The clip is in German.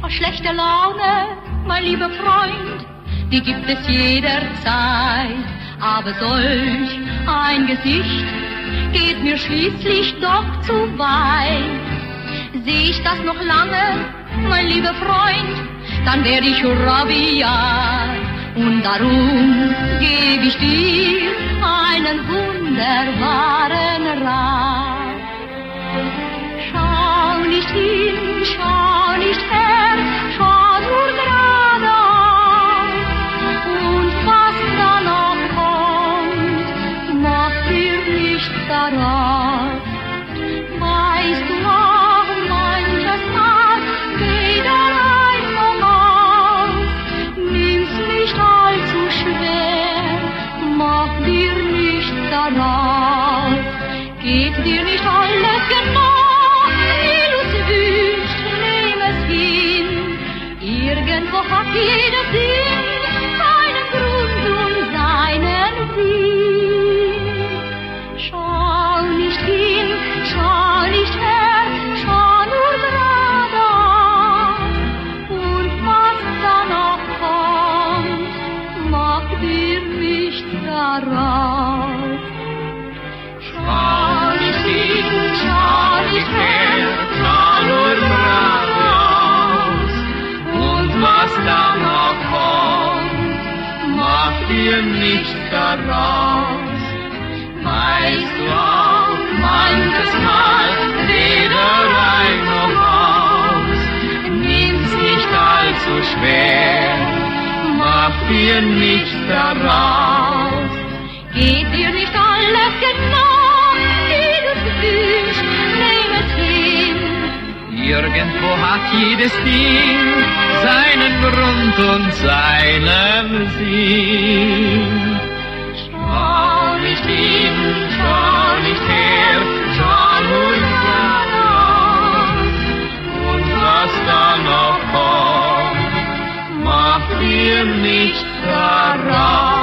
Schlechte Laune, mein lieber Freund, die gibt es jederzeit. Aber solch ein Gesicht geht mir schließlich doch zu weit. Seh ich das noch lange, mein lieber Freund, dann werd ich rabiat. Und darum geb ich dir einen wunderbaren Rat. Schau nicht hin, schau nicht her, schau nur geradeaus. Und was danach kommt, mach dir nichts daraus. Weißt du auch, manches Mal geht einfach aus. Nimm's nicht allzu schwer, mach dir nichts daraus. Geht dir nicht alles genau, wie du's wünschst, nimm es hin. Irgendwo hat jeder Sinn seinen Grund und seinen Sinn. Schau nicht hin, schau nicht her, schau nur geradeaus. Und was danach kommt, mach dir nichts daraus. Schau nicht hin, schau nicht her, schau nur geradeaus. Und was danach kommt, mach dir nichts daraus. Weißt du auch, manches Mal weder rein noch aus. Nimm's nicht allzu schwer, mach dir nichts daraus. Geht dir nicht alles genau, wie du's wünschst, nimm es hin. Irgendwo hat jedes Ding seinen Grund und seinen Sinn. Schau nicht hin, schau nicht her, schau nur geradeaus. Und was da noch kommt, mach dir nichts daraus.